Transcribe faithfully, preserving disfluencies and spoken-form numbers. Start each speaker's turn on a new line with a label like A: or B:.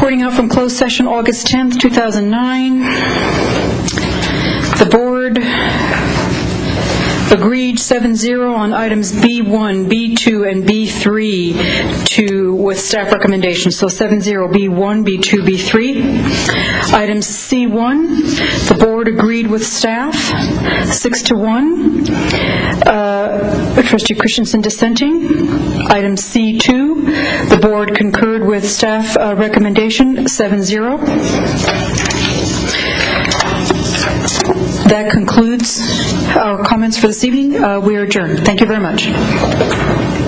A: Reporting out from closed session August tenth, two thousand nine. The board agreed seven zero on items B one, B two, and B three to with staff recommendations. So seven zero, B one, B two, B three. Item C one, the board agreed with staff, six to one. Uh, Trustee Christensen dissenting. Item C two, the board concurred with staff uh, recommendation, seven zero. That concludes our comments for this evening. Uh, we are adjourned. Thank you very much.